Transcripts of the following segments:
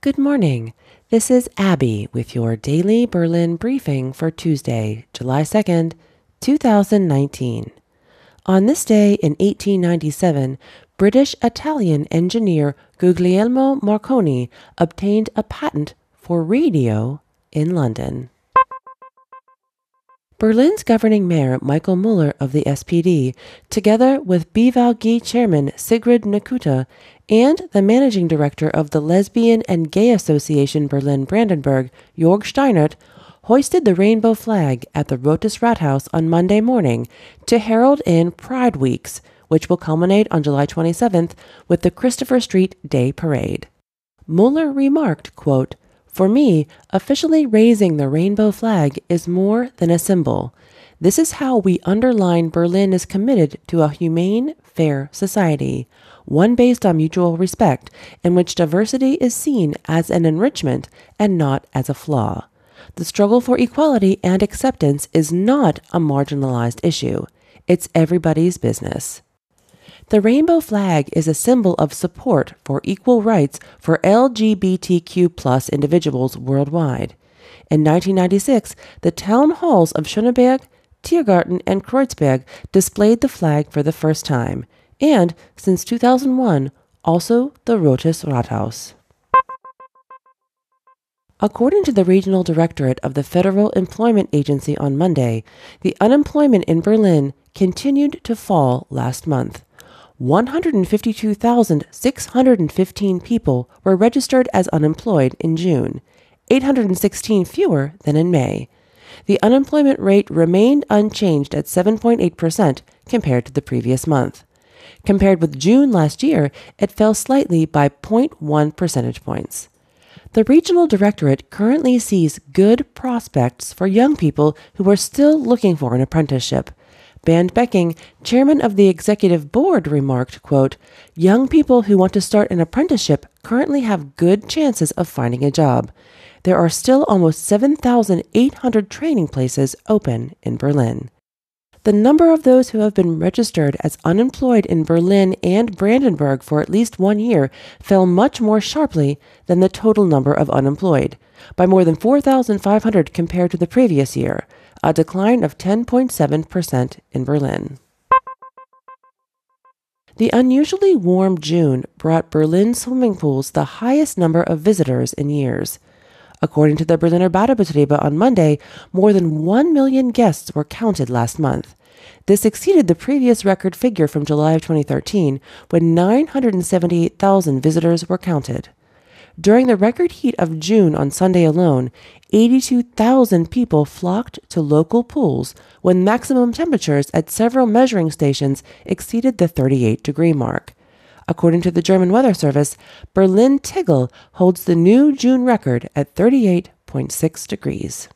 Good morning. This is Abby with your daily Berlin briefing for Tuesday, July 2nd, 2019. On this day in 1897, British-Italian engineer Guglielmo Marconi obtained a patent for radio in London. Berlin's governing mayor Michael Müller of the SPD, together with BVG chairman Sigrid Nakuta and the managing director of the Lesbian and Gay Association Berlin-Brandenburg, Jörg Steinert, hoisted the rainbow flag at the Rotes Rathaus on Monday morning to herald in Pride Weeks, which will culminate on July 27th with the Christopher Street Day Parade. Müller remarked, quote, "For me, officially raising the rainbow flag is more than a symbol. This is how we underline Berlin is committed to a humane, fair society, one based on mutual respect, in which diversity is seen as an enrichment and not as a flaw. The struggle for equality and acceptance is not a marginalized issue. It's everybody's business." The rainbow flag is a symbol of support for equal rights for LGBTQ+ individuals worldwide. In 1996, the town halls of Schöneberg, Tiergarten, and Kreuzberg displayed the flag for the first time, and, since 2001, also the Rotes Rathaus. According to the Regional Directorate of the Federal Employment Agency on Monday, the unemployment in Berlin continued to fall last month. 152,615 people were registered as unemployed in June, 816 fewer than in May. The unemployment rate remained unchanged at 7.8% compared to the previous month. Compared with June last year, it fell slightly by 0.1 percentage points. The Regional Directorate currently sees good prospects for young people who are still looking for an apprenticeship. Bernd Becking, chairman of the executive board, remarked, quote, "Young people who want to start an apprenticeship currently have good chances of finding a job. There are still almost 7,800 training places open in Berlin." The number of those who have been registered as unemployed in Berlin and Brandenburg for at least 1 year fell much more sharply than the total number of unemployed, by more than 4,500 compared to the previous year, a decline of 10.7% in Berlin. The unusually warm June brought Berlin swimming pools the highest number of visitors in years. According to the Berliner Badebetriebe on Monday, more than 1 million guests were counted last month. This exceeded the previous record figure from July of 2013, when 978,000 visitors were counted. During the record heat of June on Sunday alone, 82,000 people flocked to local pools when maximum temperatures at several measuring stations exceeded the 38-degree mark. According to the German Weather Service, Berlin Tegel holds the new June record at 38.6 degrees.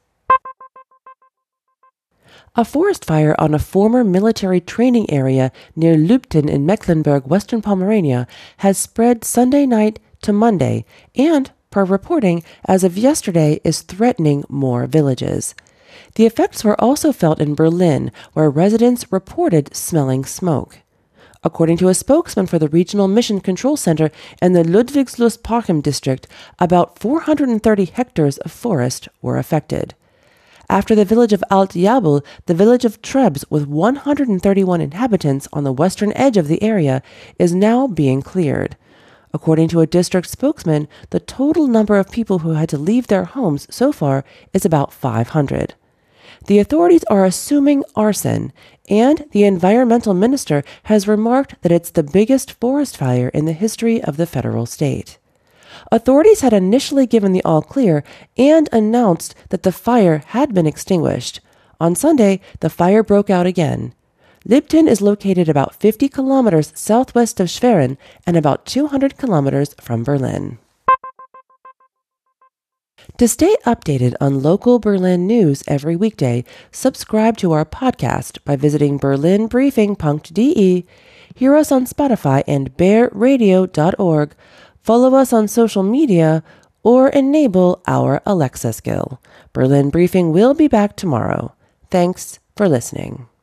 A forest fire on a former military training area near Lübten in Mecklenburg, Western Pomerania, has spread Sunday night to Monday and, per reporting, as of yesterday is threatening more villages. The effects were also felt in Berlin, where residents reported smelling smoke. According to a spokesman for the Regional Mission Control Center in the Ludwigslust-Parchim district, about 430 hectares of forest were affected. After the village of Alt-Jabel, the village of Trebs, with 131 inhabitants on the western edge of the area, is now being cleared. According to a district spokesman, the total number of people who had to leave their homes so far is about 500. The authorities are assuming arson, and the environmental minister has remarked that it's the biggest forest fire in the history of the federal state. Authorities had initially given the all-clear and announced that the fire had been extinguished. On Sunday, the fire broke out again. Lübten is located about 50 kilometers southwest of Schwerin and about 200 kilometers from Berlin. To stay updated on local Berlin news every weekday, subscribe to our podcast by visiting berlinbriefing.de, hear us on Spotify and bearradio.org, follow us on social media, or enable our Alexa skill. Berlin Briefing will be back tomorrow. Thanks for listening.